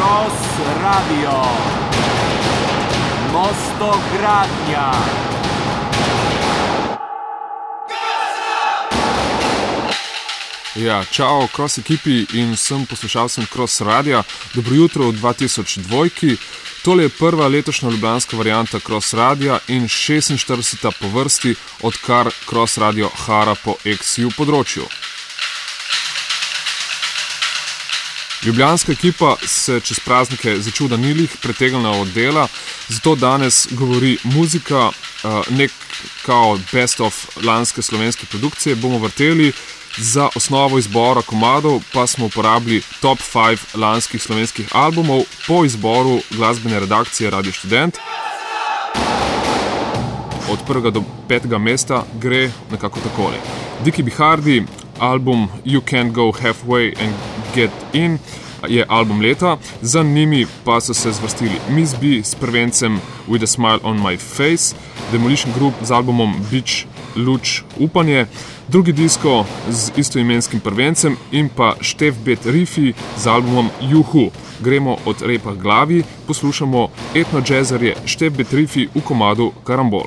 Cross Radio. Mostogradnja. Ja, čau, Cross ekipi in vsem poslušalcem Cross Radia. Dobro jutro v 2002. Tole je prva letošnja ljubljanska varianta Cross Radia in 46. po vrsti, odkar Cross Radio hara po XU področju. Ljubljanska ekipa se čez praznike začuda nilih pretegnila od dela, zato danes govori muzika, nek kao best of lanske slovenske produkcije bomo vrteli. Za osnovo izbora komadov pa smo uporabili top 5 lanskih slovenskih albumov po izboru glasbene redakcije Radio Študent. Od 1. do 5. mesta gre nekako takole. Dickie B. Hardy, album You Can't Go Halfway and Get In je album leta, za njimi pa so se zvrstili Miss B s prvencem With a Smile on My Face, Demolition Group z albumom Beach Luč Upanje, drugi disko z istoimenskim prvencem in pa Štef Bet Rifi z albumom Juhu. Gremo od repa k glavi, poslušamo etno-džezerje Štef Bet Rifi v komadu Karambol.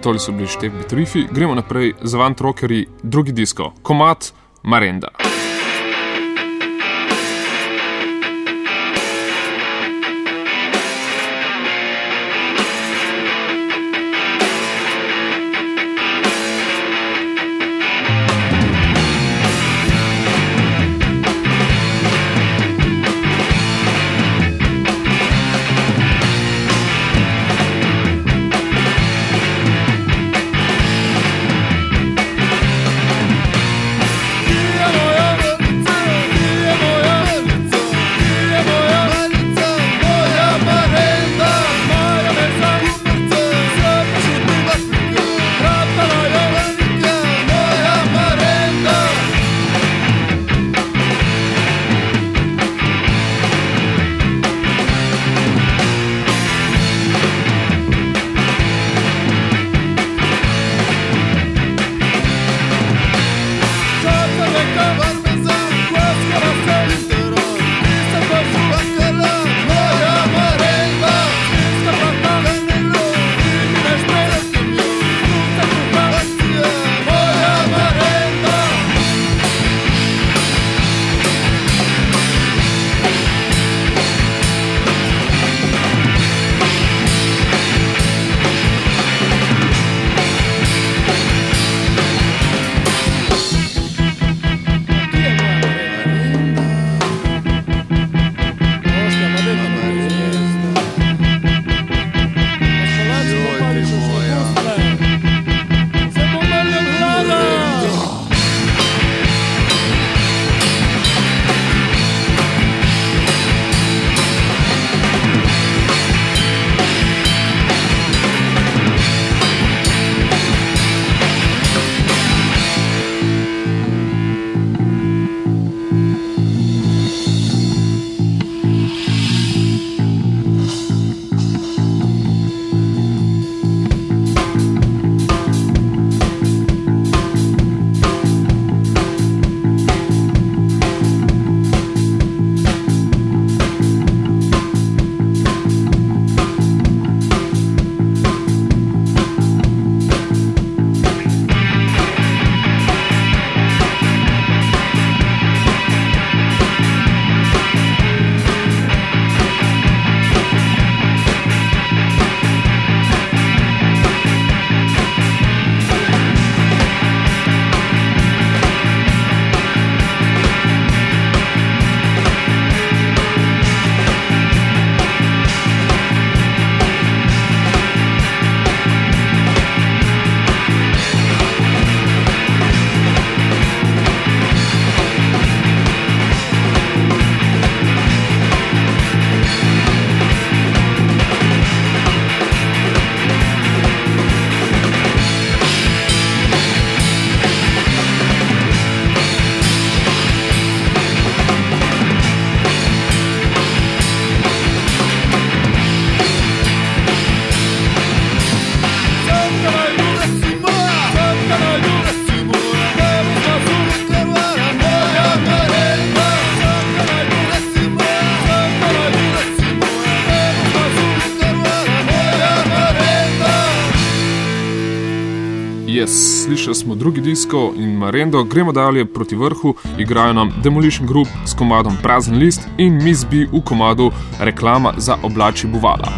tole so bili Štef Bitrifi, gremo naprej z Avant Rockerji, drugi disko, komad Marenda. Slišali smo drugi disko in Marendo, gremo dalje proti vrhu, igrajo nam Demolition Group s komadom Prazen list in Miss B v komadu Reklama za oblači buvala.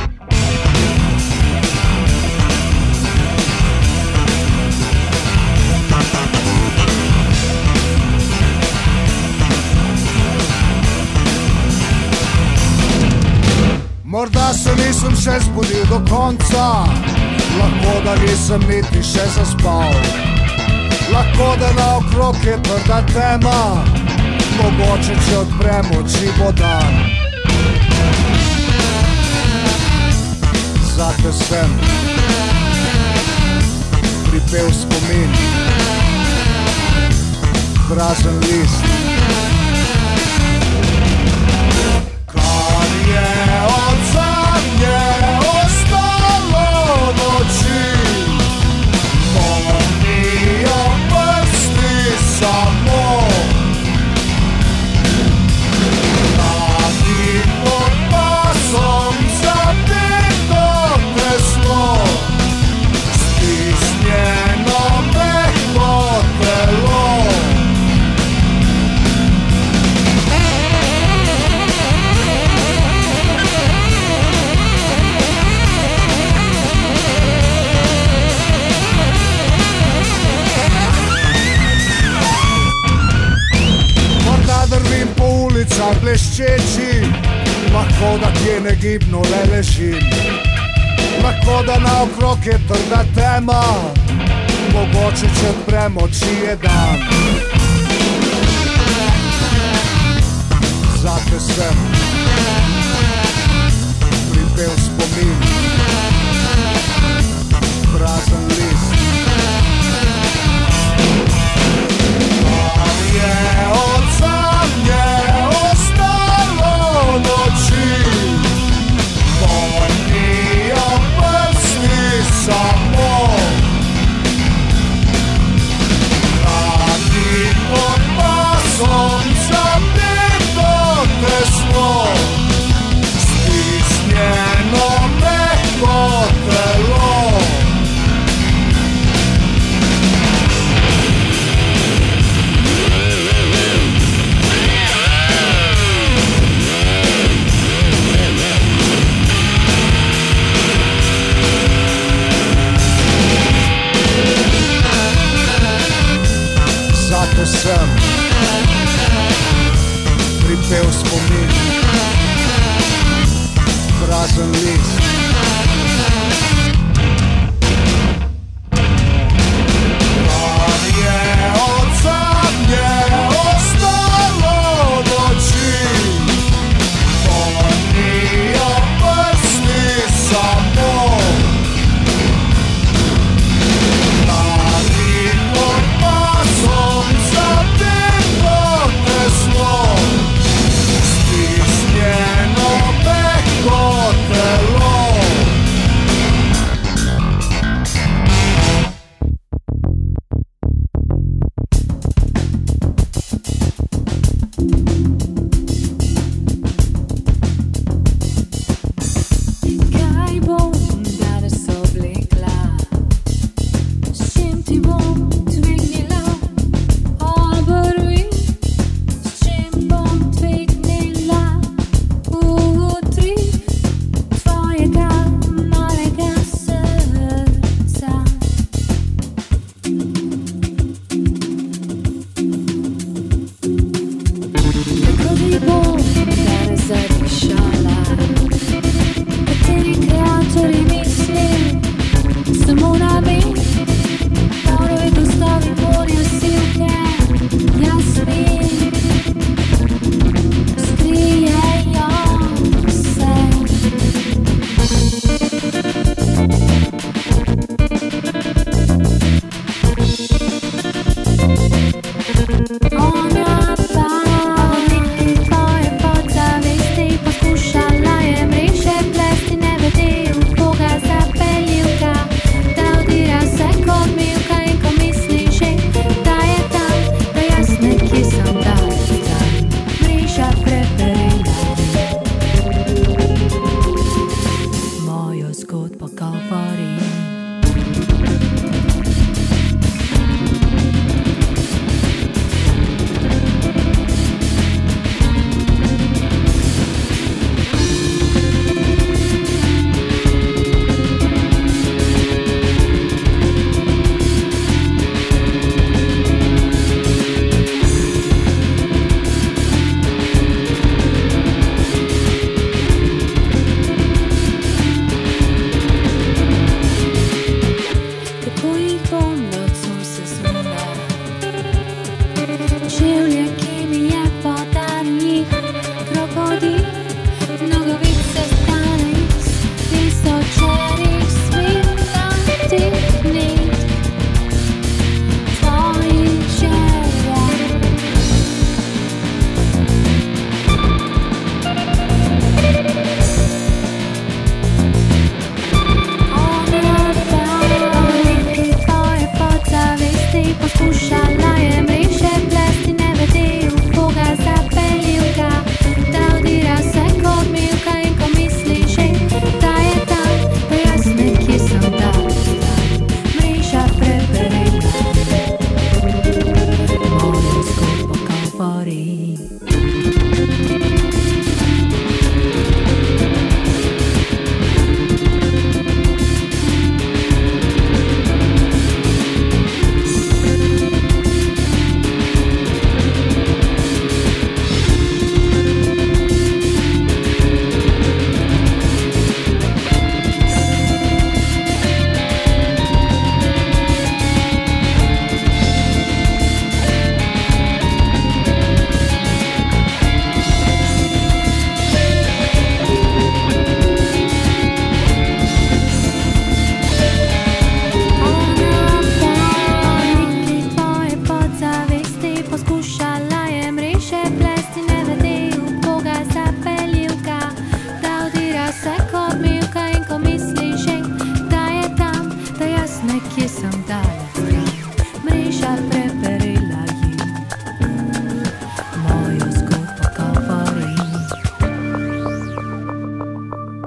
Morda se nisem še zbudil do konca, lahko da nisem niti še zaspal, lahko da naokrog je tvrda tema, mogoče če odprem oči bo dan. Zate sem pripel spomin, prazen list. Kar je od zadnje ostalo noči, momijo prsti samo. Radi pod pasom zapito tesno, noči, lahko da kje negibno le ležim, lahko da naokrog je trda tema, mogoče če odprem oči je dan. Zate sem pripel spomin, prazen list. Kar je od zadnje ostalo noči, ponijo prsti samo. Radi pod pasom zabito tesno, stisnjeno mehko telo. Zate sem pripel spomin, prazen list. Kar je od zadnje ostalo noči, ponijo prsti samo. Radi pod pasom zabito tesno, stisnjeno mehko telo.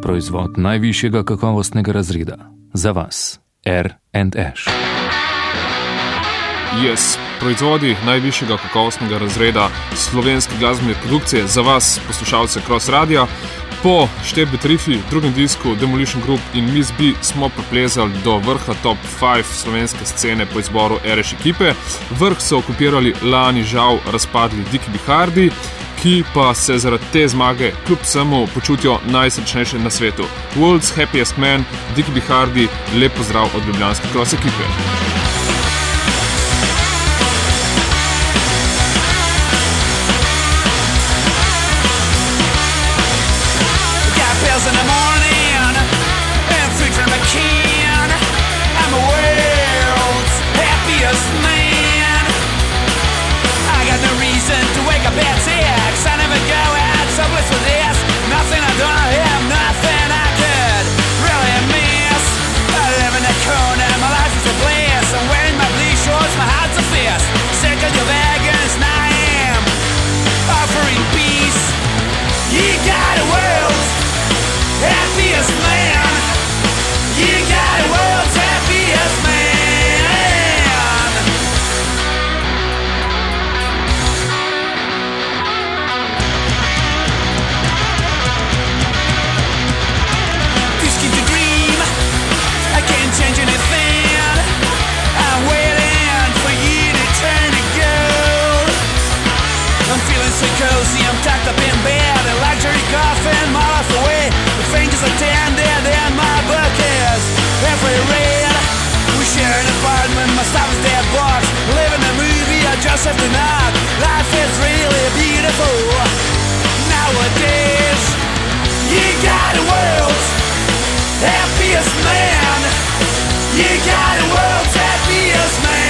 proizvod najvišjega kakovostnega razreda. Za vas, R&Š. Yes, proizvodi najvišjega kakovostnega razreda slovenske glasbene produkcije za vas, poslušalce Cross Radia. Po Štep Betrifi, drugem disku Demolition Group in Miss B smo priplezali do vrha top 5 slovenske scene po izboru R&Š ekipe. Vrh so okupirali lani žal razpadli Diki Bihardi, ki pa se zaradi te zmage kljub vsemu počutijo najsrečnejše na svetu. World's Happiest Man, Diki Bihardi, lep pozdrav od ljubljanske Cross ekipe. In the morning and free from a can. I'm a world's happiest man. I got no reason to wake up at 6. I never go out someplace with this. Nothing I don't have, nothing I could really miss. I live in a corner, my life is a bliss. I'm wearing my blue shorts, my heart's a fist. Sick of your wagons, and I am offering peace. You got a world happiest man. You got a world's happiest man. This kid's a dream. I can't change anything. I'm waiting for you to turn to gold. I'm feeling so cozy, I'm tucked up in bed. A luxury coffin miles away. Fingers are tended and my book is every red. We share an apartment, my stuff is dead box. Living a movie, I just have to knock. Life is really beautiful nowadays. You got a world's happiest man. You got a world's happiest man.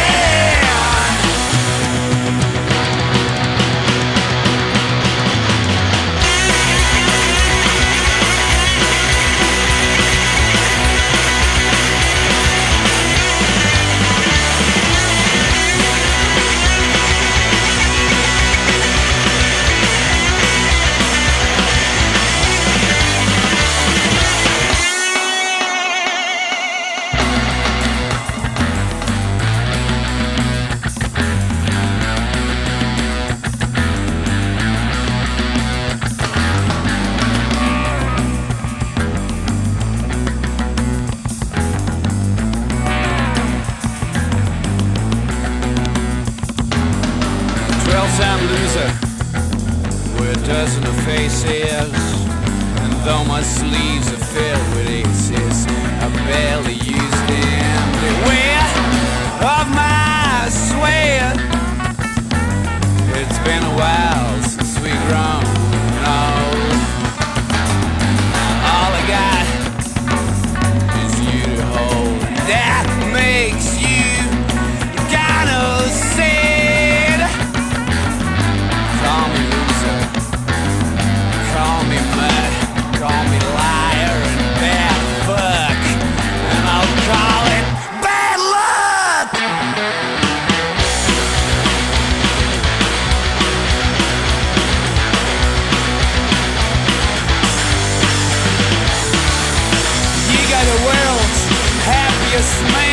12-time loser with a dozen of faces, and though my sleeves are filled with aces, I barely use them. Beware of my sweat. It's been a while since we grown old. All I got is you to hold. That makes you kind of sad. Call me loser, call me mud, call me liar and bad fuck, and I'll call it bad luck. You got the world's happiest man.